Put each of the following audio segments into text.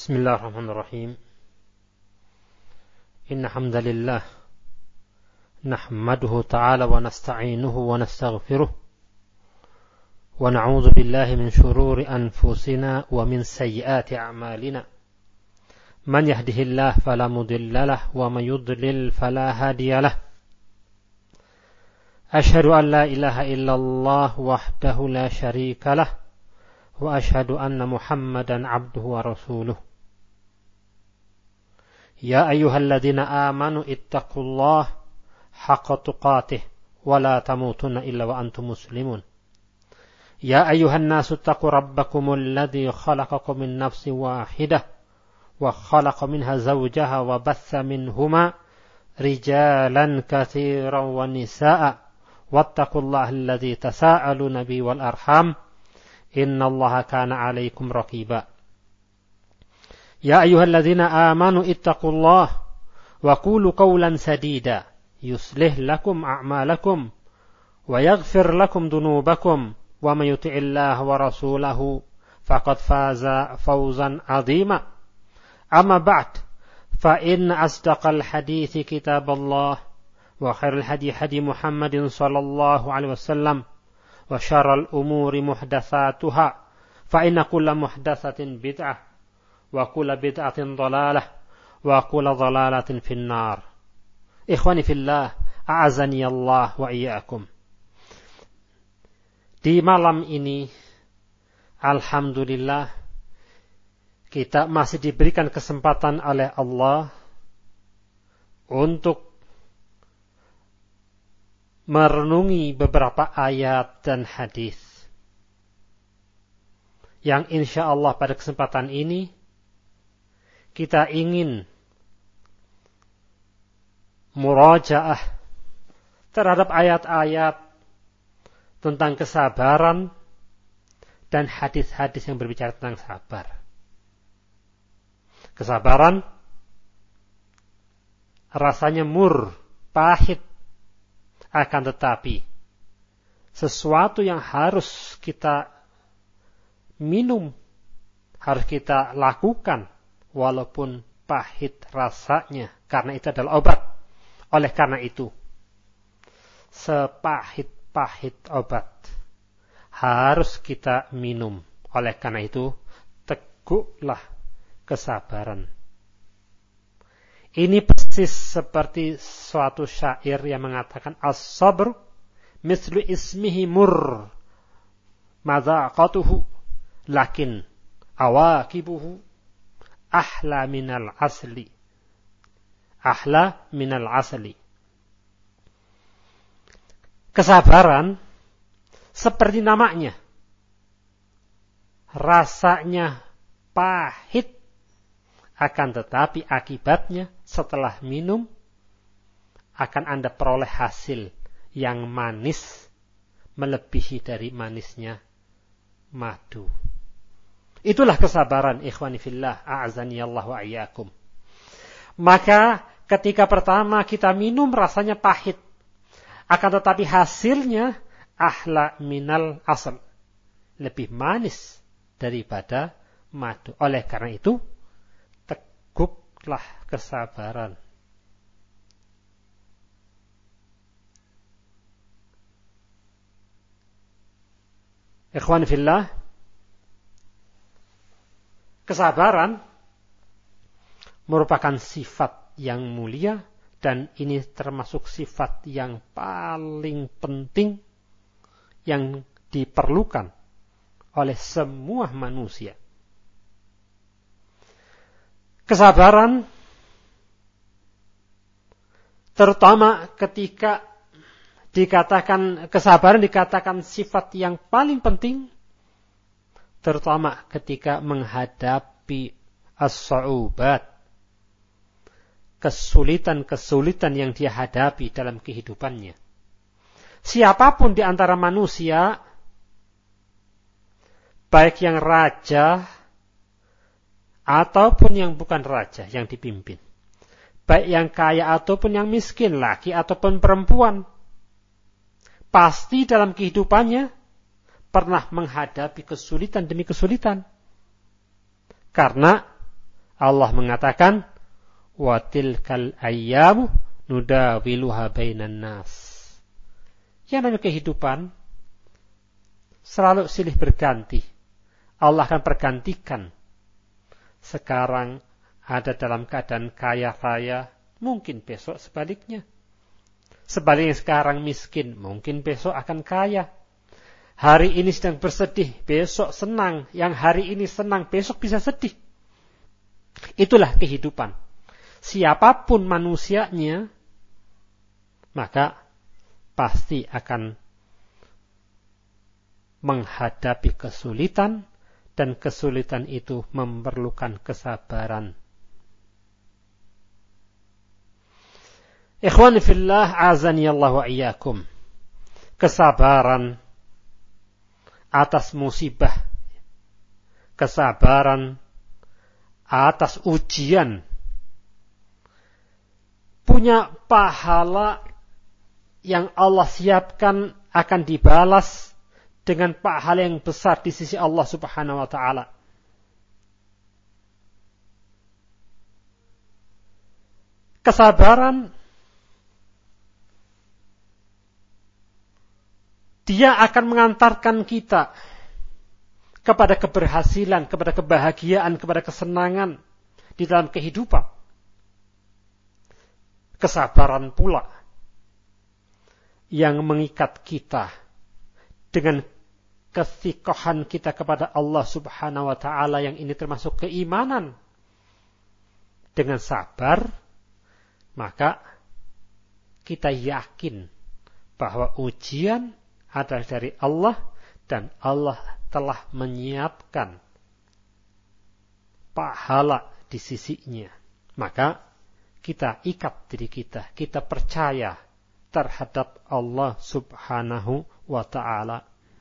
بسم الله الرحمن الرحيم إن حمد لله نحمده تعالى ونستعينه ونستغفره ونعوذ بالله من شرور أنفسنا ومن سيئات أعمالنا من يهده الله فلا مضل له ومن يضلل فلا هادي له أشهد أن لا إله إلا الله وحده لا شريك له وأشهد أن محمدا عبده ورسوله يا أيها الذين آمنوا اتقوا الله حق تقاته ولا تموتن إلا وأنتم مسلمون يا أيها الناس اتقوا ربكم الذي خلقكم من نفس واحدة وخلق منها زوجها وبث منهما رجالا كثيرا ونساء واتقوا الله الذي تساءلون به والأرحام إن الله كان عليكم رقيبا يا أيها الذين آمنوا اتقوا الله وقولوا قولا سديدا يصلح لكم أعمالكم ويغفر لكم ذنوبكم ومن يطع الله ورسوله فقد فاز فوزا عظيما أما بعد فإن أصدق الحديث كتاب الله وخير الهدي هدي محمد صلى الله عليه وسلم وشر الأمور محدثاتها فإن كل محدثة بدعة وكل بدعة ضلالة وكل ضلالة في النار إخواني في الله أعزني الله وإياكم. Di malam ini alhamdulillah kita masih diberikan kesempatan oleh Allah untuk merenungi beberapa ayat dan hadis yang insya Allah pada kesempatan ini kita ingin murajaah terhadap ayat-ayat tentang kesabaran dan hadis-hadis yang berbicara tentang sabar. Kesabaran rasanya mur, pahit, akan tetapi sesuatu yang harus kita minum, harus kita lakukan walaupun pahit rasanya, karena itu adalah obat. Oleh karena itu, sepahit-pahit obat harus kita minum. Oleh karena itu, teguklah kesabaran. Ini persis seperti suatu syair yang mengatakan as-sabr mislu ismihi mur madzaqatuhu lakin awaqibuhu ahla minal asli. Ahla minal asli. Kesabaran seperti namanya, rasanya pahit, akan tetapi akibatnya setelah minum akan Anda peroleh hasil yang manis melebihi dari manisnya madu. Itulah kesabaran, ikhwani fillah, a'azani Allah wa iyyakum. Maka ketika pertama kita minum rasanya pahit, akan tetapi hasilnya ahla minal asal, lebih manis daripada madu. Oleh karena itu, teguklah kesabaran. Ikhwan fillah, kesabaran merupakan sifat yang mulia dan ini termasuk sifat yang paling penting yang diperlukan oleh semua manusia. Kesabaran terutama ketika kesabaran dikatakan sifat yang paling penting, terutama ketika menghadapi as-sa'ubat, kesulitan-kesulitan yang dia hadapi dalam kehidupannya. Siapapun di antara manusia, baik yang raja ataupun yang bukan raja yang dipimpin, baik yang kaya ataupun yang miskin, laki ataupun perempuan, pasti dalam kehidupannya pernah menghadapi kesulitan demi kesulitan. Karena Allah mengatakan, wa tilkal ayyamu nudawiluha bainan nas. Yang namanya kehidupan selalu silih berganti. Allah akan pergantikan. Sekarang ada dalam keadaan kaya raya, mungkin besok sebaliknya. Sebaliknya sekarang miskin, mungkin besok akan kaya. Hari ini sedang bersedih, besok senang. Yang hari ini senang, besok bisa sedih. Itulah kehidupan. Siapapun manusianya, maka pasti akan menghadapi kesulitan, dan kesulitan itu memerlukan kesabaran. Ikhwani fillah, azani Allah wa iyyakum. Kesabaran atas musibah, kesabaran atas ujian, punya pahala yang Allah siapkan akan dibalas dengan pahala yang besar di sisi Allah Subhanahu wa taala. Kesabaran dia akan mengantarkan kita kepada keberhasilan, kepada kebahagiaan, kepada kesenangan di dalam kehidupan. Kesabaran pula yang mengikat kita dengan kesikohan kita kepada Allah Subhanahu wa taala, yang ini termasuk keimanan. Dengan sabar, maka kita yakin bahwa ujian adalah dari Allah, dan Allah telah menyiapkan pahala di sisinya. Maka kita ikat diri kita, kita percaya terhadap Allah Subhanahu wa ta'ala.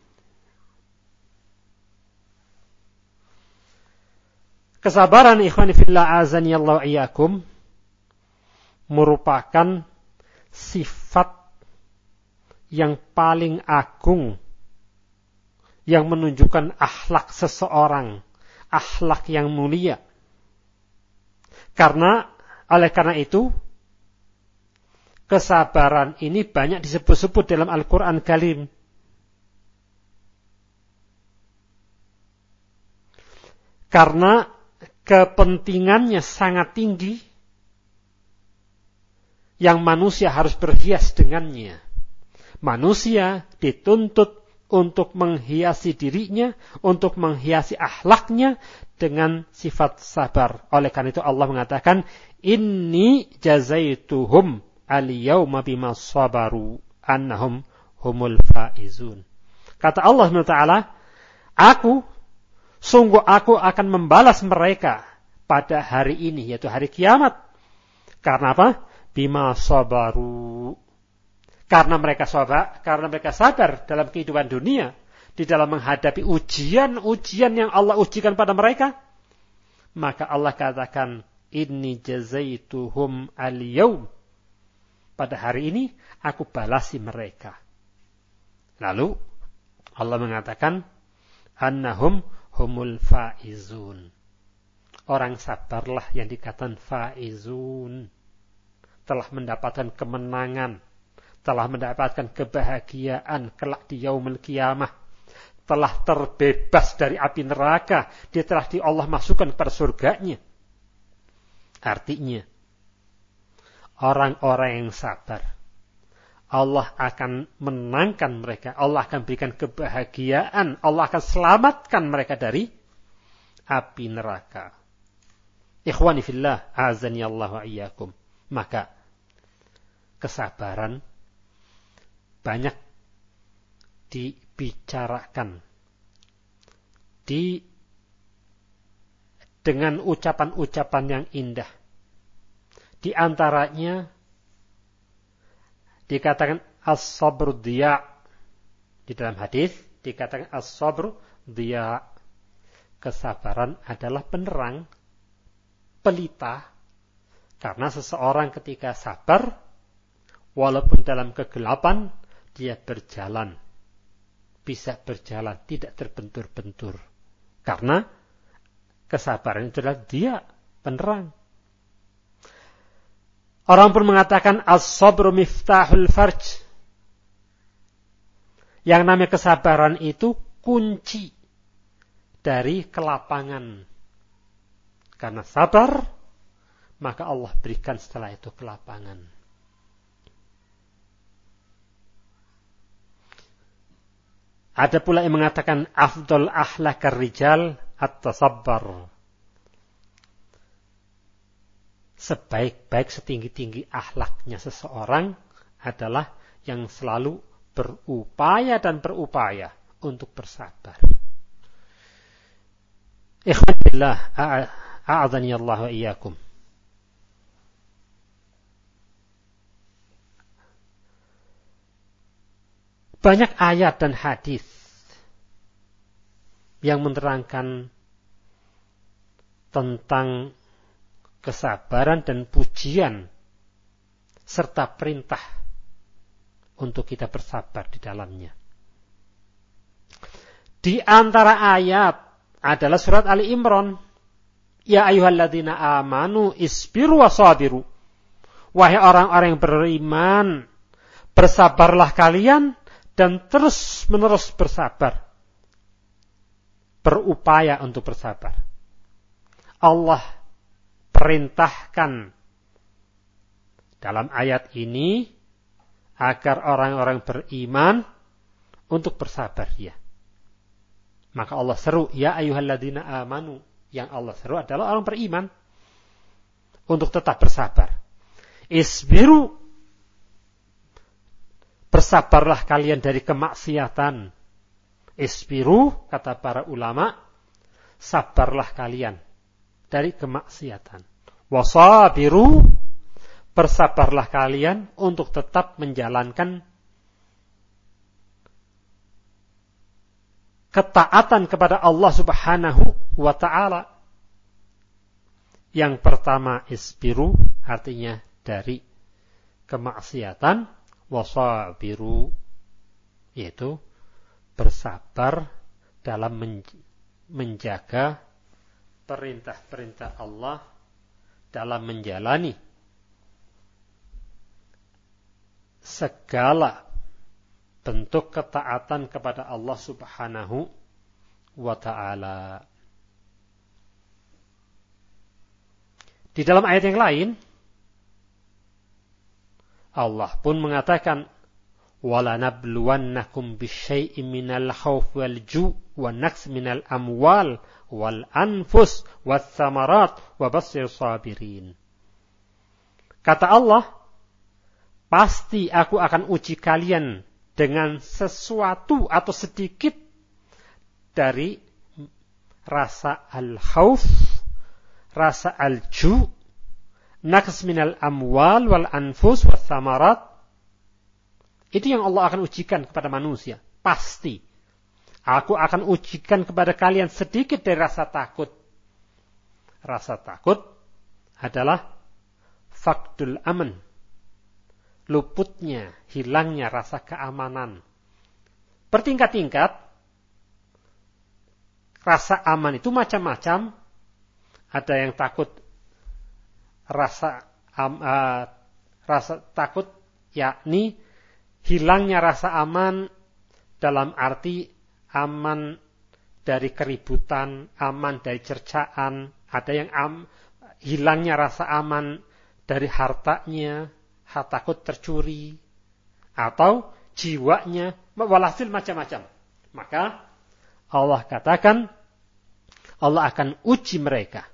Kesabaran, ikhwani fillah, azani Allah wa iyyakum, merupakan sifat yang paling agung yang menunjukkan akhlak seseorang, akhlak yang mulia. Oleh karena itu, kesabaran ini banyak disebut-sebut dalam Al-Quran Karim. Karena kepentingannya sangat tinggi, yang manusia harus berhias dengannya. Manusia dituntut untuk menghiasi dirinya, untuk menghiasi akhlaknya dengan sifat sabar. Oleh karena itu Allah mengatakan, inni jazaituhum al-yawma bima sabaru annahum humul faizun. Kata Allah SWT, sungguh aku akan membalas mereka pada hari ini, yaitu hari kiamat. Karena apa? Bima sabaru. Karena mereka sabar dalam kehidupan dunia, di dalam menghadapi ujian-ujian yang Allah ujikan pada mereka, maka Allah katakan, inni jazaituhum al-yawm. Pada hari ini aku balasi mereka. Lalu Allah mengatakan, annahum humul faizun. Orang sabarlah yang dikatakan faizun, telah mendapatkan kemenangan, telah mendapatkan kebahagiaan kelak di yaumul qiyamah, telah terbebas dari api neraka, dia telah Allah masukkan kepada surganya. Artinya, orang-orang yang sabar, Allah akan menangkan mereka, Allah akan berikan kebahagiaan, Allah akan selamatkan mereka dari api neraka. Ikhwani fillah, azani Allah wa iyyakum. Maka kesabaran banyak dibicarakan dengan ucapan-ucapan yang indah. Di antaranya dikatakan as-sabr diya. Di dalam hadis dikatakan as-sabr diya. Kesabaran adalah penerang, pelita. Karena seseorang ketika sabar, walaupun dalam kegelapan, dia berjalan. Bisa berjalan, tidak terbentur-bentur. Karena kesabaran itu adalah dia, penerang. Orang pun mengatakan as-sabru miftahul farj. Yang namanya kesabaran itu kunci dari kelapangan. Karena sabar, maka Allah berikan setelah itu kelapangan. Ada pula yang mengatakan afdal akhlaqar rijal at-tasabbar. Sebaik-baik setinggi-tinggi akhlaknya seseorang adalah yang selalu berupaya untuk bersabar. Ikhwanillah, a'adzani Allah wa iyyakum. Banyak ayat dan hadis yang menerangkan tentang kesabaran dan pujian serta perintah untuk kita bersabar di dalamnya. Di antara ayat adalah surat Ali Imran. Ya ayyuhalladzina amanu isbiru wasabiru. Wahai orang-orang yang beriman, bersabarlah kalian dan terus-menerus bersabar. Berupaya untuk bersabar. Allah perintahkan dalam ayat ini agar orang-orang beriman untuk bersabar ya. Maka Allah seru, ya ayyuhalladzina amanu. Yang Allah seru adalah orang beriman untuk tetap bersabar. Isbiru, bersabarlah kalian dari kemaksiatan. Isbiru, kata para ulama, sabarlah kalian dari kemaksiatan. Wasabiru, bersabarlah kalian untuk tetap menjalankan ketaatan kepada Allah Subhanahu wa ta'ala. Yang pertama isbiru, artinya dari kemaksiatan. Wasabiru, yaitu bersabar dalam menjaga perintah-perintah Allah, dalam menjalani segala bentuk ketaatan kepada Allah Subhanahu wa ta'ala. Di dalam ayat yang lain, Allah pun mengatakan, وَلَنَبْلُوَنَّكُمْ بِالشَّيْءٍ مِنَ الْخَوْفِ وَالْجُوعِ وَالنَّقْصِ مِنَ الْأَمْوَالِ وَالْأَنْفُسِ وَالثَّمَرَاتِ وَبَشِّرِ الصَّابِرِينَ. Kata Allah, pasti aku akan uji kalian dengan sesuatu atau sedikit dari rasa al-khawf, rasa al-ju', naqs minal amwal wal anfus was samarat. Itu yang Allah akan ujikan kepada manusia. Pasti. Aku akan ujikan kepada kalian sedikit dari rasa takut. Rasa takut adalah faqdul aman. Luputnya, hilangnya rasa keamanan. Bertingkat-tingkat. Rasa aman itu macam-macam. Ada yang takut rasa takut, yakni hilangnya rasa aman dalam arti aman dari keributan, aman dari cercaan. Ada yang hilangnya rasa aman dari hartanya, takut tercuri, atau jiwanya, walhasil macam-macam. Maka Allah katakan, Allah akan uji mereka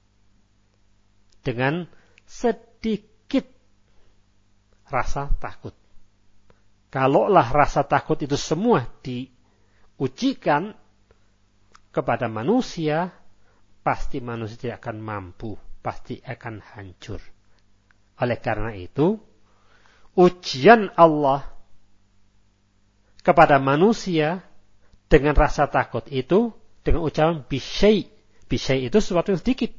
dengan sedikit rasa takut. Kalaulah rasa takut itu semua diujikan kepada manusia, pasti manusia tidak akan mampu, pasti akan hancur. Oleh karena itu, ujian Allah kepada manusia dengan rasa takut itu, dengan ucapan bisyai. Bisyai itu sesuatu yang sedikit.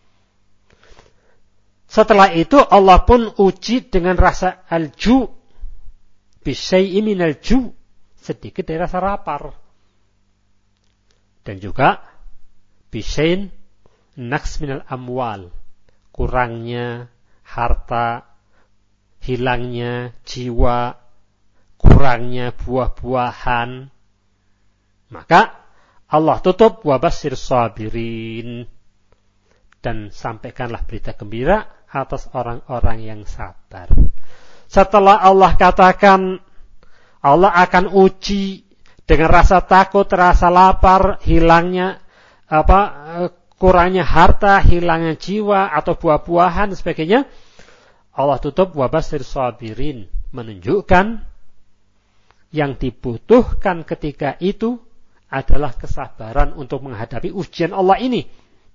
Setelah itu Allah pun uji dengan rasa al-ju'. Bisyai'i minal ju'. Sedikit dari rasa lapar. Dan juga bisyai'in naqs minal amwal. kurangnya harta, hilangnya jiwa, kurangnya buah-buahan, maka Allah tutup wabashir sabirin, dan sampaikanlah berita gembira atas orang-orang yang sabar. Setelah Allah katakan Allah akan uji dengan rasa takut, rasa lapar, hilangnya kurangnya harta, hilangnya jiwa atau buah-buahan dan sebagainya, Allah tutup wabashir sabirin, menunjukkan yang dibutuhkan ketika itu adalah kesabaran untuk menghadapi ujian Allah ini.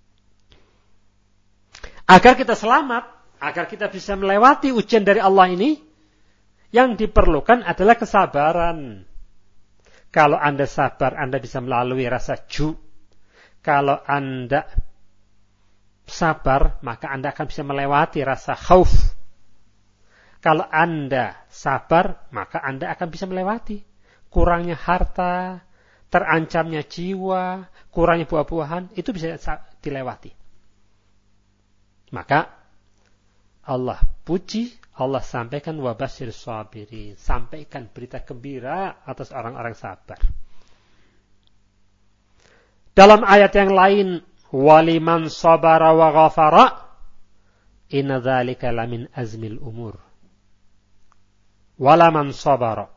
Agar kita selamat, agar kita bisa melewati ujian dari Allah ini, yang diperlukan adalah kesabaran. Kalau Anda sabar, Anda bisa melalui rasa ju. Kalau Anda sabar, maka Anda akan bisa melewati rasa khauf. Kalau Anda sabar, maka Anda akan bisa melewati kurangnya harta, terancamnya jiwa, kurangnya buah-buahan, itu bisa dilewati. Maka Allah puji, Allah sampaikan wabashir sabirin, sampaikan berita gembira atas orang-orang sabar. Dalam ayat yang lain, waliman sabara wa ghafara inna dzalika lamin azmil umur. Walaman sabara,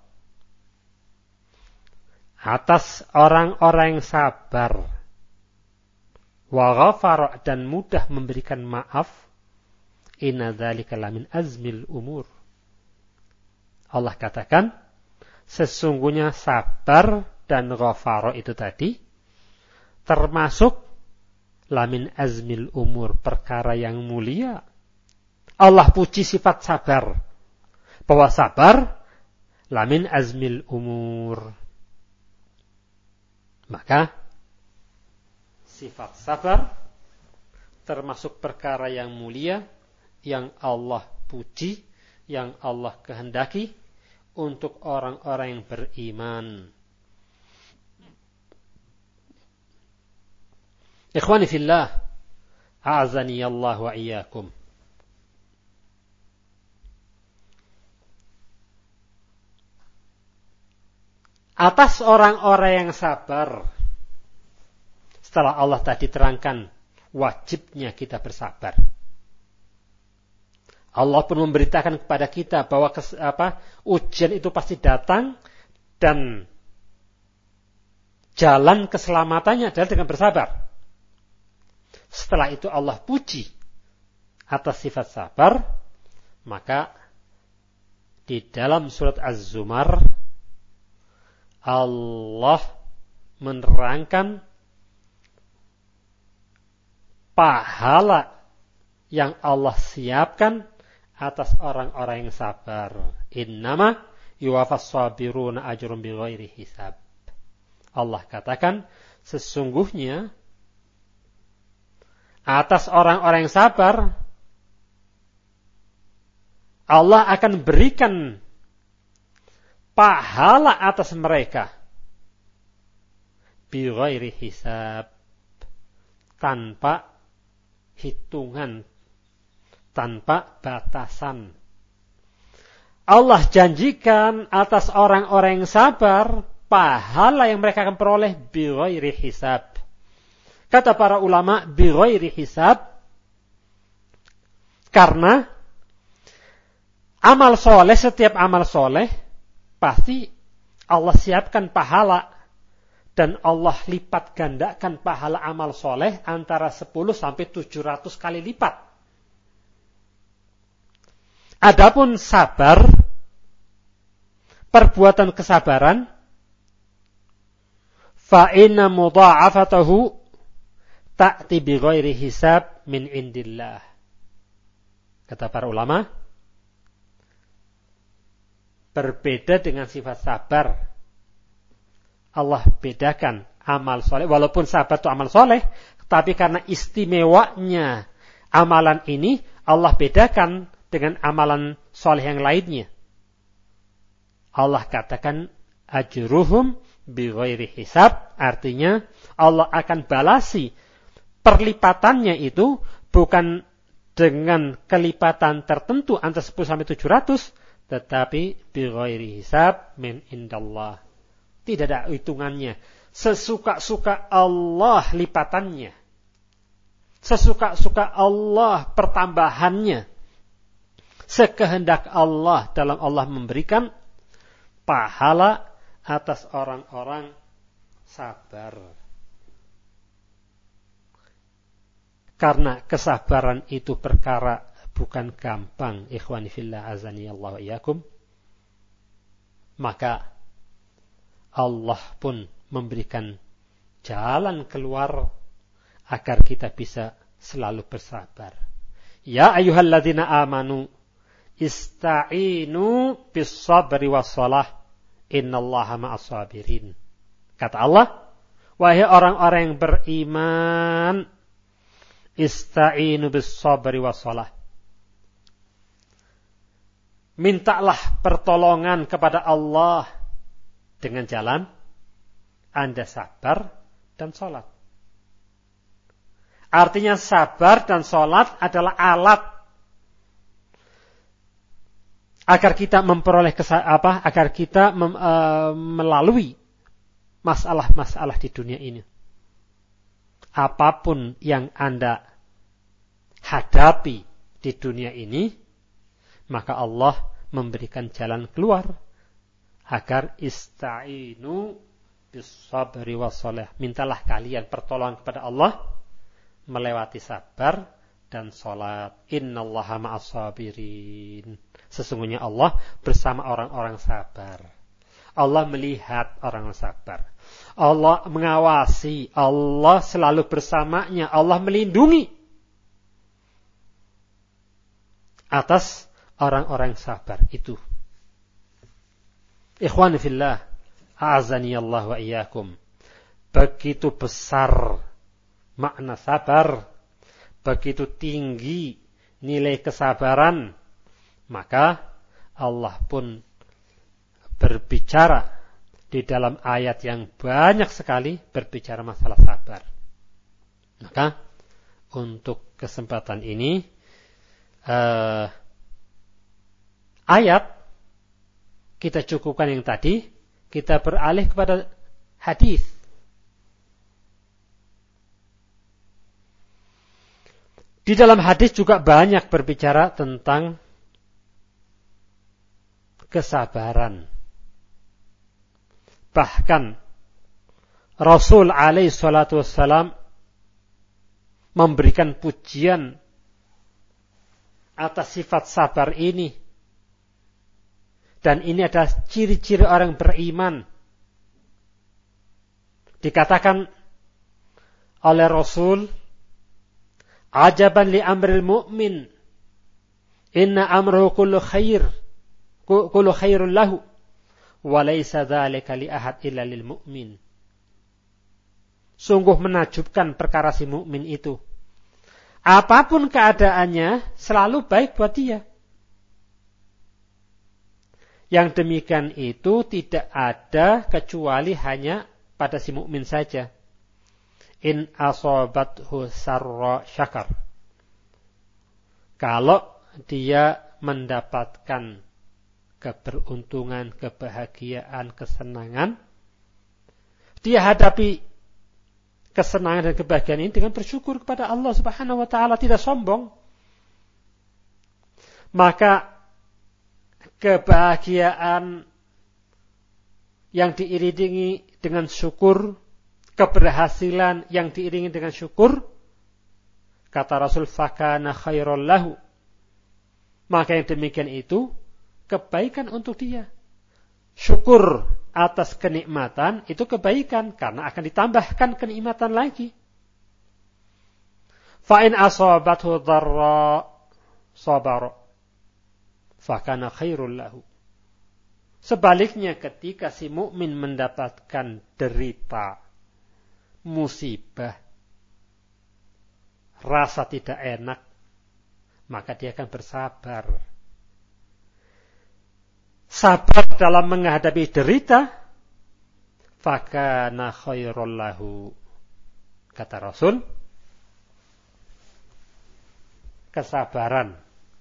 atas orang-orang yang sabar, wa ghafara, dan mudah memberikan maaf, inna dzalika lamin azmil umur. Allah katakan, sesungguhnya sabar dan ghafara itu tadi termasuk lamin azmil umur, perkara yang mulia. Allah puji sifat sabar, bahwa sabar lamin azmil umur. Maka sifat sabar termasuk perkara yang mulia, yang Allah puji, yang Allah kehendaki untuk orang-orang yang beriman. Ikhwani fillah, a'azani Allah wa iyyakum. Atas orang-orang yang sabar, setelah Allah tadi terangkan wajibnya kita bersabar, Allah pun memberitakan kepada kita bahwa ujian itu pasti datang, dan jalan keselamatannya adalah dengan bersabar. Setelah itu Allah puji atas sifat sabar, maka di dalam surat Az-Zumar Allah menerangkan pahala yang Allah siapkan atas orang-orang yang sabar. Innama yuwaffas sabiruna ajrum bighairi hisab. Allah katakan, sesungguhnya atas orang-orang yang sabar Allah akan berikan pahala atas mereka bighairi hisab, tanpa hitungan, tanpa batasan. Allah janjikan atas orang-orang yang sabar pahala yang mereka akan peroleh bighairi hisab. Kata para ulama, bighairi hisab karena amal soleh, setiap amal soleh pasti Allah siapkan pahala, dan Allah lipat gandakan pahala amal soleh antara 10 sampai 700 kali lipat. Adapun sabar, perbuatan kesabaran, fa inna mudha'afatahu ta'ti bighairi hisab min indillah. Kata para ulama, berbeda dengan sifat sabar. Allah bedakan amal soleh, walaupun sabar itu amal soleh, tapi karena istimewanya amalan ini, Allah bedakan dengan amalan soleh yang lainnya. Allah katakan ajruhum bighairi hisab, artinya Allah akan balasi perlipatannya itu bukan dengan kelipatan tertentu antara 10 sampai 700, tetapi bi ghairi hisab min indallah. Tidak ada hitungannya. Sesuka-suka Allah lipatannya. Sesuka-suka Allah pertambahannya. Sekehendak Allah dalam Allah memberikan pahala atas orang-orang sabar. Karena kesabaran itu perkara bukan gampang, ikhwani fillah azani Allah wa iyyakum. Maka Allah pun memberikan jalan keluar agar kita bisa selalu bersabar. Ya ayyuhalladzina amanu ista'inu bis sabri was shalah innallaha ma'as sabirin. Kata Allah, wahai orang-orang yang beriman, ista'inu bis sabri was shalah. Mintalah pertolongan kepada Allah dengan jalan Anda sabar dan sholat. Artinya sabar dan sholat adalah alat agar kita memperoleh agar kita melalui masalah-masalah di dunia ini. Apapun yang Anda hadapi di dunia ini, maka Allah memberikan jalan keluar agar ista'inu bis sabri was shalah. Mintalah kalian pertolongan kepada Allah melewati sabar dan salat. Innallaha ma'as sabirin. Sesungguhnya Allah bersama orang-orang sabar. Allah melihat orang sabar. Allah mengawasi. Allah selalu bersamanya. Allah melindungi atas orang-orang sabar itu. Ikhwan fillah, a'azani Allah wa iyyakum. Begitu besar makna sabar, begitu tinggi nilai kesabaran, maka Allah pun berbicara di dalam ayat yang banyak sekali berbicara masalah sabar. Maka untuk kesempatan ini ayat kita cukupkan yang tadi, kita beralih kepada hadis. Di dalam hadis juga banyak berbicara tentang kesabaran. Bahkan Rasul alaihi salatu wassalam memberikan pujian atas sifat sabar ini. Dan ini adalah ciri-ciri orang beriman. Dikatakan oleh Rasul, ajaban li amril mu'min, inna amruhu kullu khairun lahu, wa laysa dzalika li ahad illa lil mu'min. Sungguh menakjubkan perkara si mukmin itu. Apapun keadaannya selalu baik buat dia. Yang demikian itu tidak ada kecuali hanya pada si mukmin saja. In asabathu sarra syakar. Kalau dia mendapatkan keberuntungan, kebahagiaan, kesenangan, dia hadapi kesenangan dan kebahagiaan ini dengan bersyukur kepada Allah Subhanahu wa taala, tidak sombong. Maka kebahagiaan yang diiringi dengan syukur, keberhasilan yang diiringi dengan syukur, kata Rasul, fakana khairul lahu. Maka yang demikian itu kebaikan untuk dia. Syukur atas kenikmatan itu kebaikan karena akan ditambahkan kenikmatan lagi. Fa in asabathu dharra sabara fakana khairul lahu. Sebaliknya ketika si mukmin mendapatkan derita, musibah, rasa tidak enak, maka dia akan bersabar. Sabar dalam menghadapi derita, fakana khairul lahu. Kata Rasul, kesabaran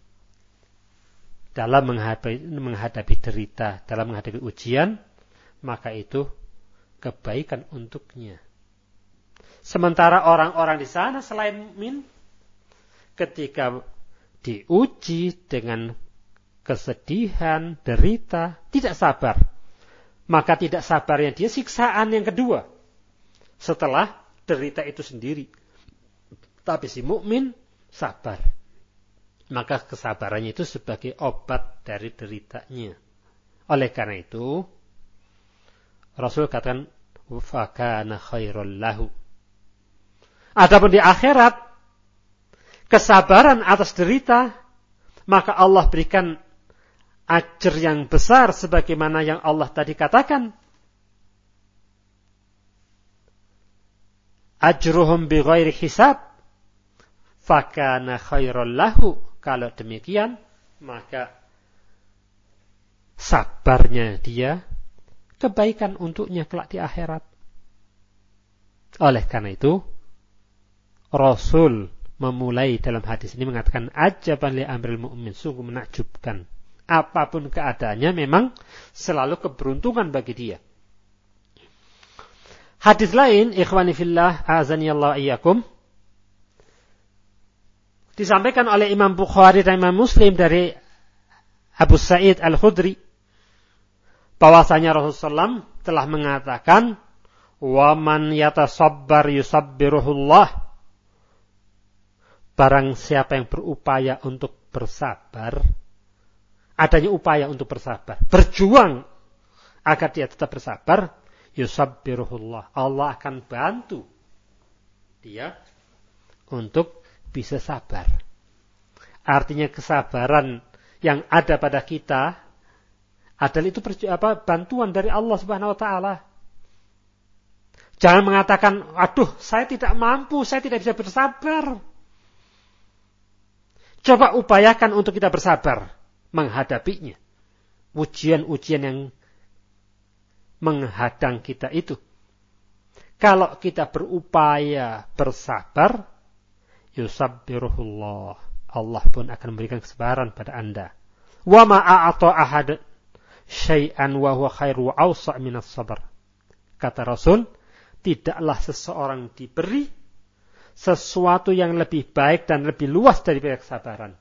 dalam menghadapi derita, dalam menghadapi ujian, maka itu kebaikan untuknya. Sementara orang-orang di sana selain mukmin, ketika diuji dengan kesedihan, derita, tidak sabar, maka tidak sabarnya dia siksaan yang kedua setelah derita itu sendiri. Tapi si mukmin sabar, maka kesabarannya itu sebagai obat dari deritanya. Oleh karena itu Rasul katakan fakana khairul lahu. Adapun di akhirat, kesabaran atas derita, maka Allah berikan ajar yang besar sebagaimana yang Allah tadi katakan. Ajruhum bighairi hisab fakana khairul lahu. Kalau demikian, maka sabarnya dia kebaikan untuknya kelak di akhirat. Oleh karena itu, Rasul memulai dalam hadis ini mengatakan ajaban li amril mu'min, sungguh menakjubkan. Apapun keadaannya memang selalu keberuntungan bagi dia. Hadis lain, ikhwani fillah, azanillahu iyyakum, disampaikan oleh Imam Bukhari dan Imam Muslim dari Abu Sa'id Al-Khudri, bahwasanya Rasulullah SAW telah mengatakan, wa man yatasabbar yusabbiruhullah. Barang siapa yang berupaya untuk bersabar, adanya upaya untuk bersabar, berjuang agar dia tetap bersabar, yusabbiruhullah, Allah akan bantu dia untuk bisa sabar. Artinya kesabaran yang ada pada kita adalah itu bantuan dari Allah Subhanahu wa taala. Jangan mengatakan, aduh, saya tidak mampu, saya tidak bisa bersabar. Coba upayakan untuk kita bersabar menghadapinya. Ujian-ujian yang menghadang kita itu. Kalau kita berupaya bersabar, yusabbiruhullah, Allah pun akan memberikan kesabaran pada Anda. Wa ma a'ata ahad syai'an wa huwa khairu wa awsa' minas sabr. Kata Rasul, tidaklah seseorang diberi sesuatu yang lebih baik dan lebih luas daripada kesabaran.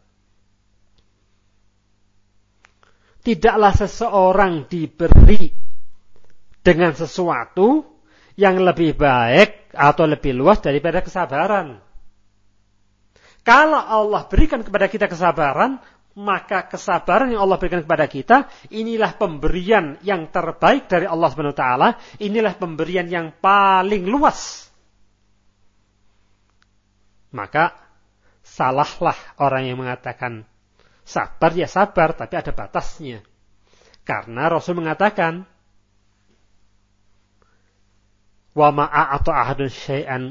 Tidaklah seseorang diberi dengan sesuatu yang lebih baik atau lebih luas daripada kesabaran. Kalau Allah berikan kepada kita kesabaran, maka kesabaran yang Allah berikan kepada kita, inilah pemberian yang terbaik dari Allah Subhanahu wa taala, inilah pemberian yang paling luas. Maka salahlah orang yang mengatakan sabar ya sabar, tapi ada batasnya. Karena Rasul mengatakan, wa ma a'ata ahadun syai'an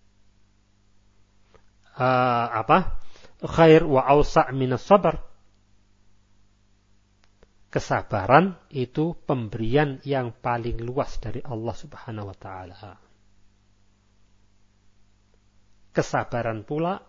khair wa awsa' minas sabr. Kesabaran itu pemberian yang paling luas dari Allah Subhanahu wa taala. Kesabaran pula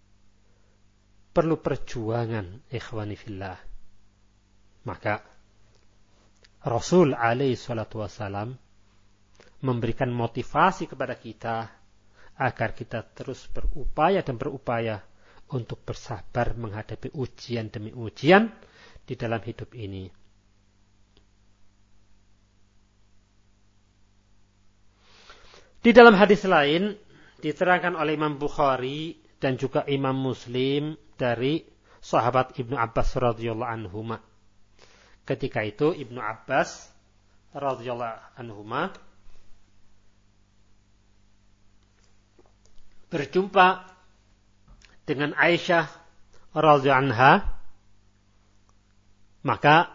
perlu perjuangan, ikhwani fillah. Maka Rasul alaihi salatu wasalam memberikan motivasi kepada kita agar kita terus berupaya untuk bersabar menghadapi ujian demi ujian di dalam hidup ini. Di dalam hadis lain diterangkan oleh Imam Bukhari dan juga Imam Muslim dari sahabat Ibnu Abbas radhiyallahu anhuma. Ketika itu Ibnu Abbas radhiyallahu anhuma berjumpa dengan Aisyah radhiyallahu anha, maka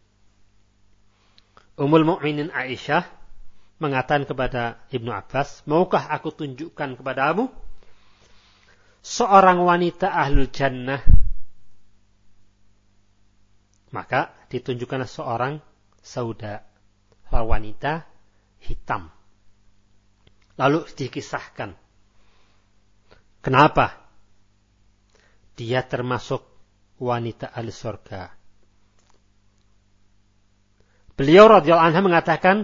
Ummul Mukminin Aisyah mengatakan kepada Ibnu Abbas, maukah aku tunjukkan kepadamu seorang wanita ahlul jannah? Maka ditunjukkanlah seorang sauda, wanita hitam. Lalu dikisahkan kenapa dia termasuk wanita ahli surga. Beliau radhiyallahu anha mengatakan,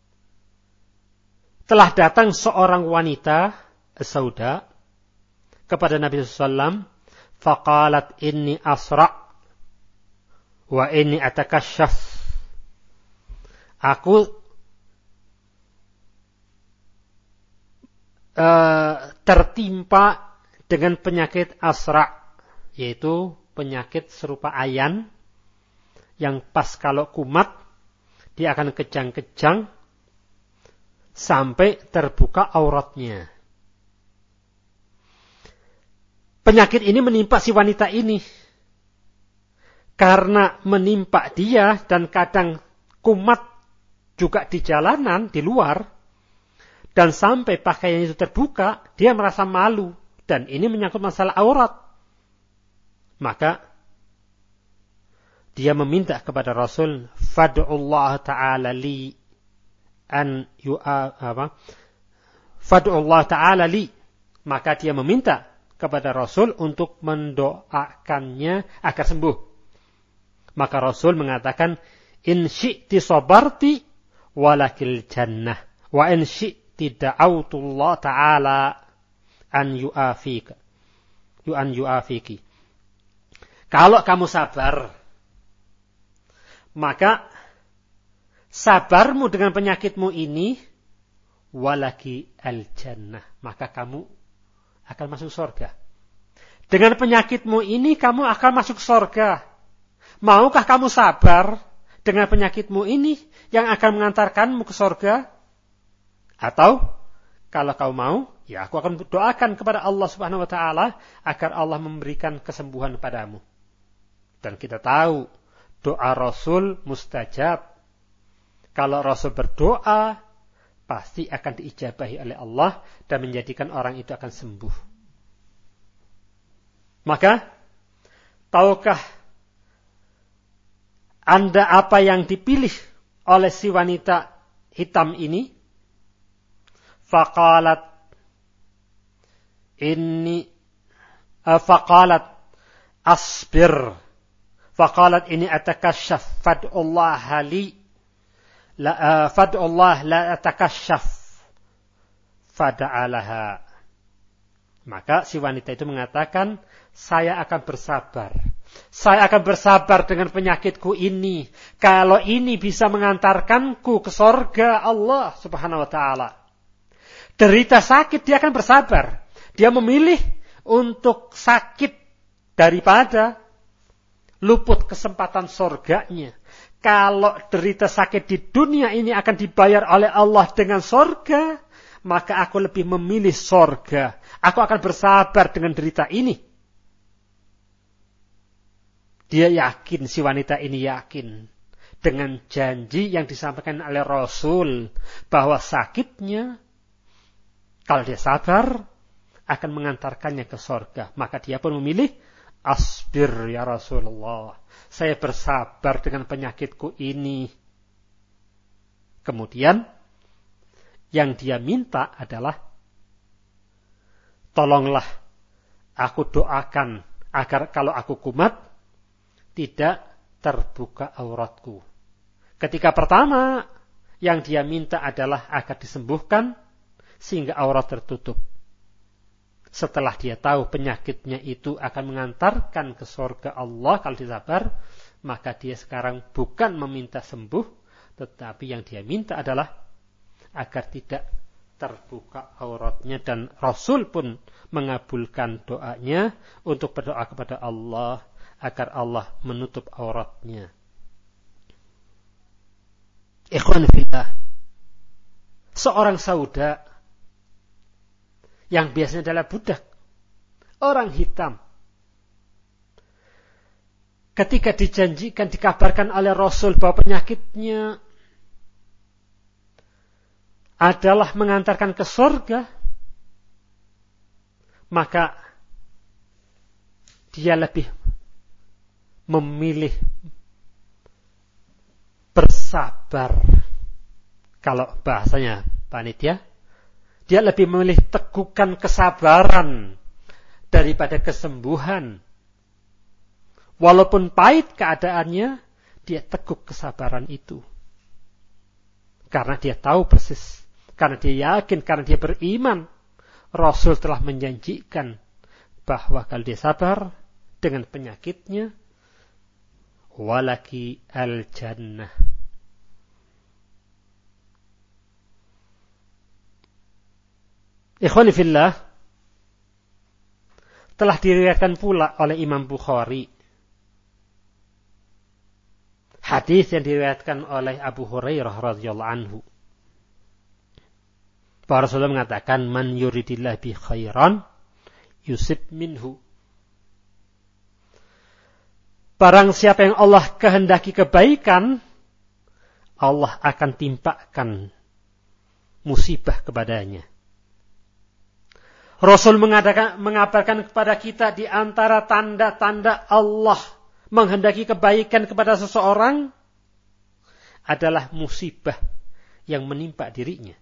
telah datang seorang wanita sauda kepada Nabi SAW, faqalat inni asra' wa inni atakashaf. Aku tertimpa dengan penyakit asra', yaitu penyakit serupa ayan yang pas kalau kumat dia akan kejang-kejang sampai terbuka auratnya. Penyakit ini menimpa si wanita ini. Karena menimpa dia dan kadang kumat juga di jalanan, di luar, dan sampai pakaian itu terbuka, dia merasa malu. Dan ini menyangkut masalah aurat. Maka dia meminta kepada Rasul, fad'ullah ta'ala li an fad'ullah ta'ala li. Maka dia meminta kepada Rasul untuk mendoakannya agar sembuh. Maka Rasul mengatakan, in syi'ti sabarti walakil jannah wa in syi'ti da'autullah ta'ala an yu'afiki. Kalau kamu sabar, maka sabarmu dengan penyakitmu ini walaki al-jannah, maka kamu akan masuk surga. Dengan penyakitmu ini kamu akan masuk surga. Maukah kamu sabar dengan penyakitmu ini yang akan mengantarkanmu ke surga? Atau kalau kau mau, ya aku akan doakan kepada Allah Subhanahu wa taala agar Allah memberikan kesembuhan padamu. Dan kita tahu doa Rasul mustajab. Kalau Rasul berdoa, pasti akan diijabahi oleh Allah dan menjadikan orang itu akan sembuh. Maka, tahukah Anda apa yang dipilih oleh si wanita hitam ini? Faqalat asbir. Faqalat ini atakashaf fad'ullah li fad'ullah la atakashaf fada'alaha. Maka si wanita itu mengatakan, saya akan bersabar. Saya akan bersabar dengan penyakitku ini. Kalau ini bisa mengantarkanku ke surga Allah Subhanahu wa taala. Derita sakit dia akan bersabar. Dia memilih untuk sakit daripada luput kesempatan surganya. Kalau derita sakit di dunia ini akan dibayar oleh Allah dengan surga, maka aku lebih memilih surga. Aku akan bersabar dengan derita ini. Dia yakin, si wanita ini yakin dengan janji yang disampaikan oleh Rasul bahwa sakitnya, kalau dia sabar, akan mengantarkannya ke surga. Maka dia pun memilih, asbir ya Rasulullah. Saya bersabar dengan penyakitku ini. Kemudian, yang dia minta adalah, tolonglah aku doakan agar kalau aku kumat, tidak terbuka auratku. Ketika pertama, yang dia minta adalah agar disembuhkan, sehingga aurat tertutup. Setelah dia tahu penyakitnya itu akan mengantarkan ke surga Allah kalau disabar, maka dia sekarang bukan meminta sembuh, tetapi yang dia minta adalah agar tidak terbuka auratnya, dan Rasul pun mengabulkan doanya untuk berdoa kepada Allah agar Allah menutup auratnya. Ikhwan fillah, seorang sauda yang biasanya adalah budak, orang hitam, ketika dijanjikan, dikabarkan oleh Rasul bahwa penyakitnya adalah mengantarkan ke surga, maka dia lebih memilih bersabar. Kalau bahasanya panitia, dia lebih memilih teguhkan kesabaran daripada kesembuhan. Walaupun pahit keadaannya, dia teguk kesabaran itu. Karena dia tahu persis, karena dia yakin, karena dia beriman. Rasul telah menjanjikan bahwa kalau dia sabar dengan penyakitnya, walaki al-jannah. Ikhwani fillah, telah diriwayatkan pula oleh Imam Bukhari hadis yang diriwayatkan oleh Abu Hurairah radhiyallahu anhu. Para Rasulullah mengatakan, man yuridillah bi khairan yusib minhu. Barang siapa yang Allah kehendaki kebaikan, Allah akan timpakan musibah kepadanya. Rasul mengabarkan kepada kita di antara tanda-tanda Allah menghendaki kebaikan kepada seseorang adalah musibah yang menimpa dirinya.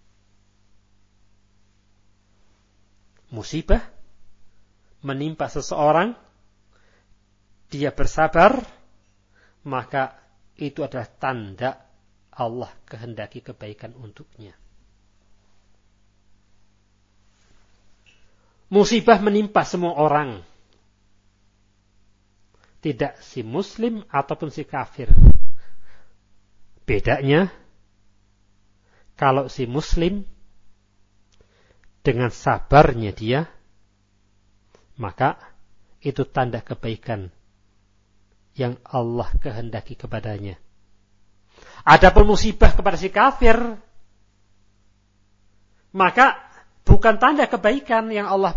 Musibah menimpa seseorang, dia bersabar, maka itu adalah tanda Allah kehendaki kebaikan untuknya. Musibah menimpa semua orang. Tidak si muslim ataupun si kafir. Bedanya, kalau si muslim dengan sabarnya dia, maka itu tanda kebaikan yang Allah kehendaki kepadanya. Adapun musibah kepada si kafir, maka bukan tanda kebaikan yang Allah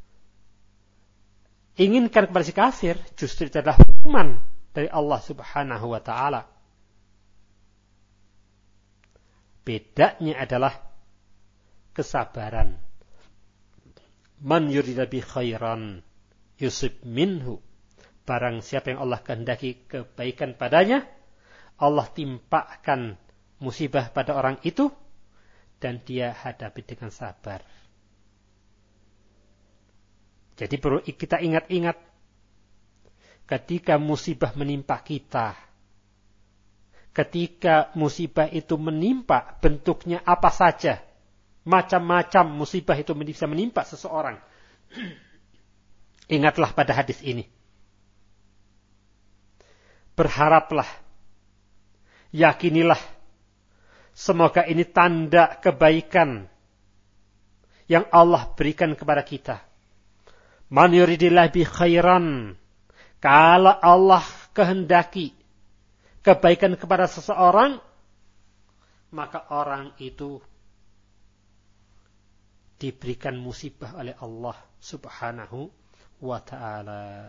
inginkan kepada si kafir, justru itu adalah hukuman dari Allah Subhanahu wa ta'ala. Bedanya adalah kesabaran. Man yurida bi khairan yusib minhu. Barang siapa yang Allah kehendaki kebaikan padanya, Allah timpakan musibah pada orang itu dan dia hadapi dengan sabar. Jadi perlu kita ingat-ingat ketika musibah menimpa kita. Ketika musibah itu menimpa, bentuknya apa saja. Macam-macam musibah itu bisa menimpa seseorang. Ingatlah pada hadis ini. Berharaplah. Yakinilah. Semoga ini tanda kebaikan yang Allah berikan kepada kita. Man yuridillah bi khairan. Kalau Allah kehendaki kebaikan kepada seseorang, maka orang itu diberikan musibah oleh Allah Subhanahu wa ta'ala.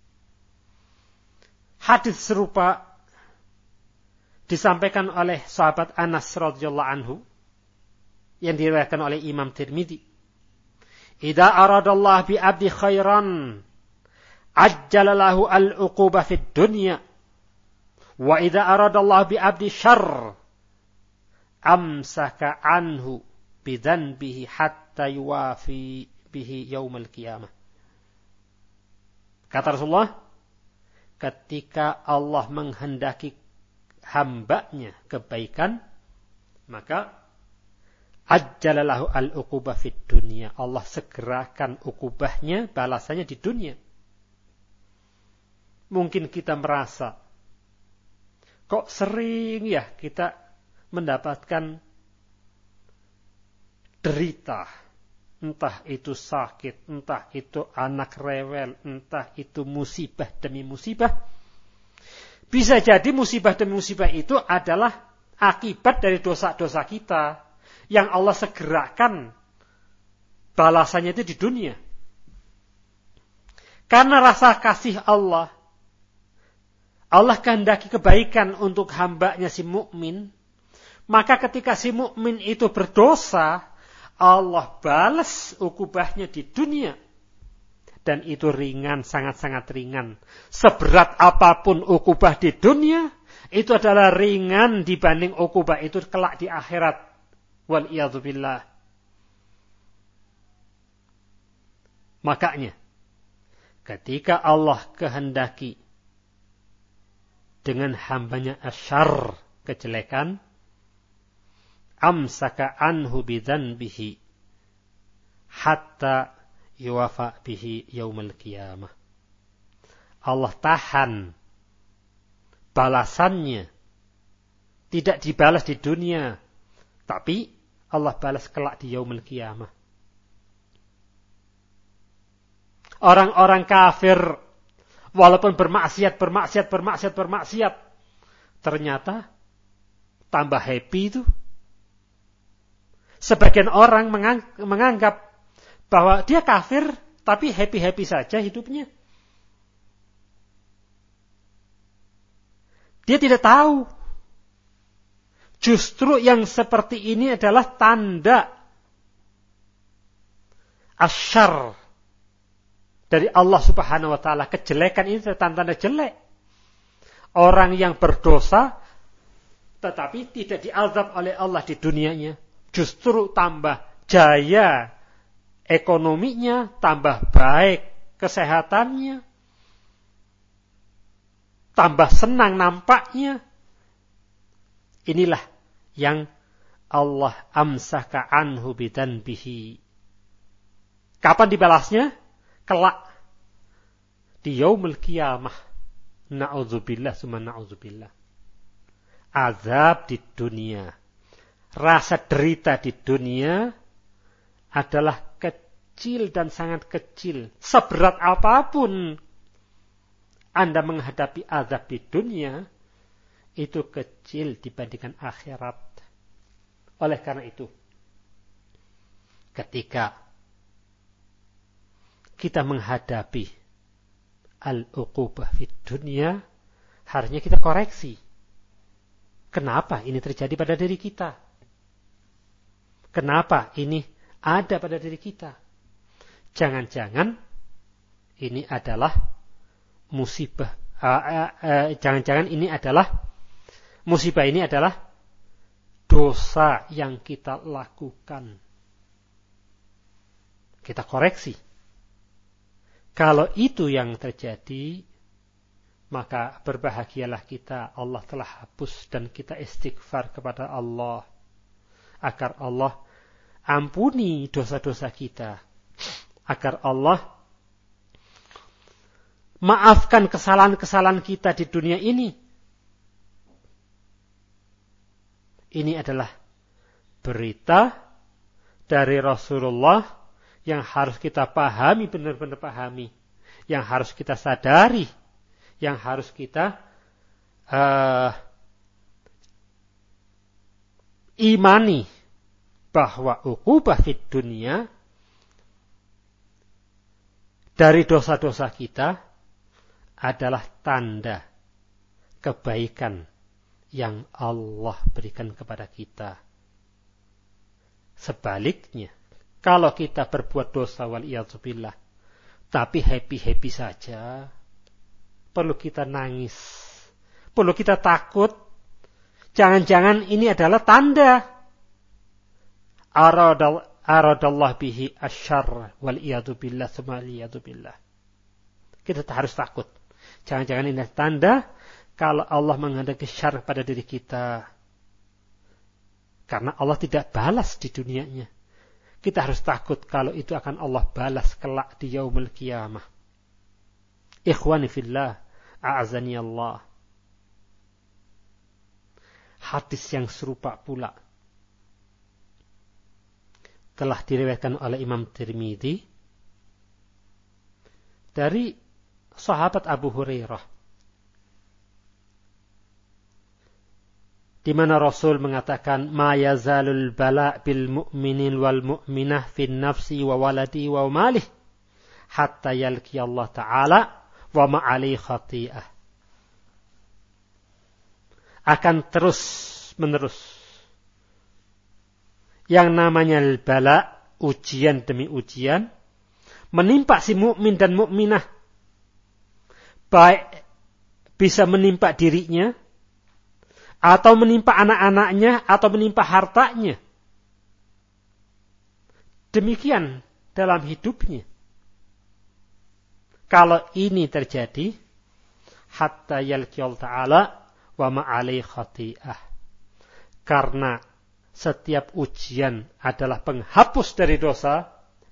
Hadis serupa disampaikan oleh sahabat Anas radhiyallahu anhu yang diriwayatkan oleh Imam Tirmidzi. Idza aradallahu bi 'abdi khairan ajjala lahu al-'uqubah fid dunya wa idza aradallahu bi 'abdi syarr amsaka anhu bi dhanbihi hatta yuwafi bihi yaumal qiyamah. Kata Rasulullah, ketika Allah menghendaki hambanya kebaikan, maka ajjalalahu al-uqubah fid dunya. Allah segerakan ukubahnya, balasannya di dunia. Mungkin kita merasa, kok sering ya kita mendapatkan derita. Entah itu sakit, entah itu anak rewel, entah itu musibah demi musibah. Bisa jadi musibah demi musibah itu adalah akibat dari dosa-dosa kita yang Allah segerakan balasannya itu di dunia. Karena rasa kasih Allah, Allah kehendaki kebaikan untuk hambanya si mukmin, maka ketika si mukmin itu berdosa, Allah balas ukubahnya di dunia. Dan itu ringan, sangat-sangat ringan. Seberat apapun ukubah di dunia, itu adalah ringan dibanding ukubah itu kelak di akhirat. Wal'iyadzubillah. Makanya, ketika Allah kehendaki dengan hambanya asyarr, kejelekan, amsaka anhu bidzanbihi hatta yuwafa bihi yaumil qiyamah. Allah tahan balasannya, tidak dibalas di dunia, tapi Allah balas kelak di yaumil qiyamah. Orang-orang kafir walaupun bermaksiat, ternyata tambah happy itu. Sebagian orang menganggap bahwa dia kafir, tapi happy-happy saja hidupnya. Dia tidak tahu. Justru yang seperti ini adalah tanda asyarr dari Allah Subhanahu wa taala. Kejelekan ini tanda jelek. Orang yang berdosa tetapi tidak diazab oleh Allah di dunianya, justru tambah jaya ekonominya, tambah baik kesehatannya, tambah senang nampaknya. Inilah yang Allah amsaka anhu bidzanbihi. Kapan dibalasnya? Kelak di yaumul qiyamah. Na'udzubillah summa na'udzubillah. Azab di dunia, rasa derita di dunia adalah kecil dan sangat kecil. Seberat apapun Anda menghadapi azab di dunia, itu kecil dibandingkan akhirat. Oleh karena itu, ketika kita menghadapi al-uqubah fid dunia, harusnya kita koreksi. Kenapa ini terjadi pada diri kita? Kenapa ini ada pada diri kita? Jangan-jangan ini adalah musibah. Jangan-jangan ini adalah musibah, ini adalah dosa yang kita lakukan. Kita koreksi. Kalau itu yang terjadi, maka berbahagialah kita. Allah telah hapus dan kita istighfar kepada Allah agar Allah ampuni dosa-dosa kita, agar Allah maafkan kesalahan-kesalahan kita di dunia ini. Ini adalah berita dari Rasulullah yang harus kita pahami, benar-benar pahami, yang harus kita sadari, yang harus kita imani, bahwa uqubah fid dunia dari dosa-dosa kita adalah tanda kebaikan yang Allah berikan kepada kita. Sebaliknya, kalau kita berbuat dosa waliyadzubillah, tapi happy-happy saja, perlu kita nangis, perlu kita takut. Jangan-jangan ini adalah tanda aradallah bihi asyarr waliyadzubillah tsumma waliyadzubillah. Kita harus takut. Jangan-jangan ini adalah tanda kalau Allah menghendaki syarr pada diri kita, karena Allah tidak balas di dunianya. Kita harus takut kalau itu akan Allah balas kelak di yaumul qiyamah. Ikhwani fillah, a'azani Allah. Hadis yang serupa pula telah diriwayatkan oleh Imam Tirmidzi dari sahabat Abu Hurairah, di mana Rasul mengatakan, ma yazalul bala bil mu'minin wal mu'minah fin nafsi wa waladi wa malih hatta yalqi Allah ta'ala wa ma'ali khati'ah. Akan terus menerus yang namanya bala, ujian demi ujian, menimpa si mukmin dan mukminah, baik bisa menimpa dirinya, atau menimpa anak-anaknya, atau menimpa hartanya. Demikian dalam hidupnya. Kalau ini terjadi, hatta yalqiyal ta'ala wa ma'alai khati'ah. Karena setiap ujian adalah penghapus dari dosa,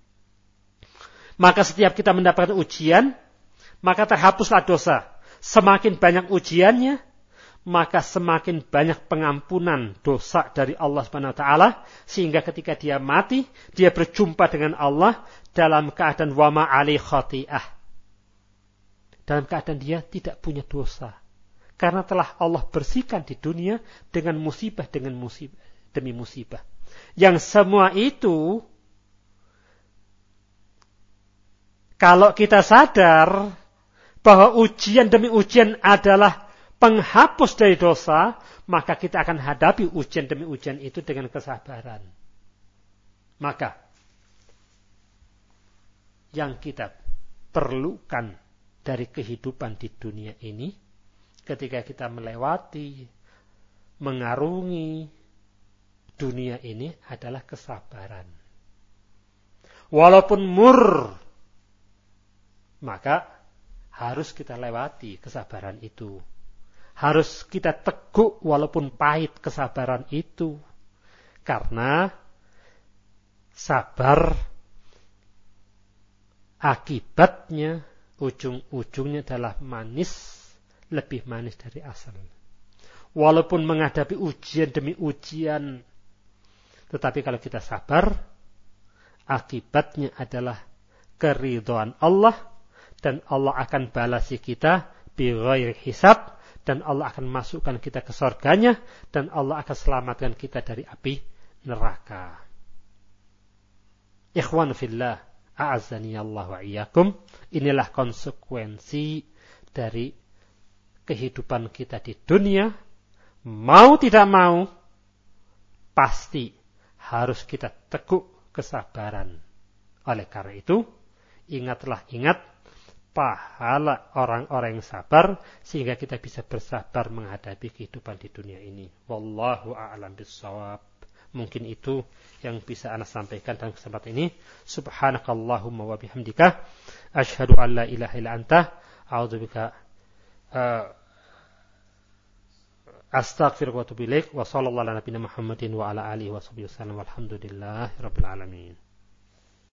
maka setiap kita mendapatkan ujian, maka terhapuslah dosa. Semakin banyak ujiannya, maka semakin banyak pengampunan dosa dari Allah Subhanahu wa taala, sehingga ketika dia mati, dia berjumpa dengan Allah dalam keadaan wa ma'alai khati'ah. Dalam keadaan dia tidak punya dosa. Karena telah Allah bersihkan di dunia dengan musibah demi musibah. Yang semua itu, kalau kita sadar bahwa ujian demi ujian adalah penghapus dari dosa, maka kita akan hadapi ujian demi ujian itu dengan kesabaran. Maka yang kita perlukan dari kehidupan di dunia ini, ketika kita melewati, mengarungi dunia ini adalah kesabaran. Walaupun mur, maka harus kita lewati kesabaran itu. Harus kita teguk walaupun pahit kesabaran itu. Karena sabar akibatnya, ujung-ujungnya adalah manis, lebih manis dari asal. Walaupun menghadapi ujian demi ujian, tetapi kalau kita sabar, akibatnya adalah keridhaan Allah, dan Allah akan balasi kita bighairi hisab, dan Allah akan masukkan kita ke surganya, dan Allah akan selamatkan kita dari api neraka. Ikhwan fillah, a'azzani Allah wa iyyakum. Inilah konsekuensi dari kehidupan kita di dunia. Mau tidak mau, pasti harus kita teguk kesabaran. Oleh karena itu, ingat pahala orang-orang yang sabar, sehingga kita bisa bersabar menghadapi kehidupan di dunia ini. Wallahu a'lam bissawab. Mungkin itu yang bisa ana sampaikan dalam kesempatan ini. Subhanakallahumma wa bihamdika, asyhadu an la ilaha illa anta, a'udzubika astaghfiruka wa atubu ilaik. Wa sallallahu ala nabiyina Muhammadin wa ala alihi wa sahbihi wasallam. Walhamdulillahirabbil alamin.